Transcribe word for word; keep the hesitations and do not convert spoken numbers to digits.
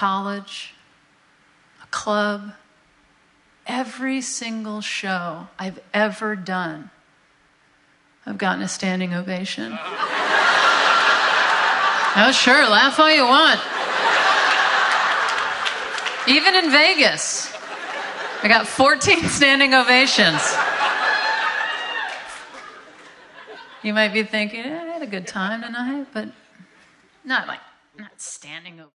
college, a club, every single show I've ever done, I've gotten a standing ovation. Oh, sure, laugh all you want. Even in Vegas, I got fourteen standing ovations. You might be thinking, eh, I had a good time tonight, but not like, not standing ovations.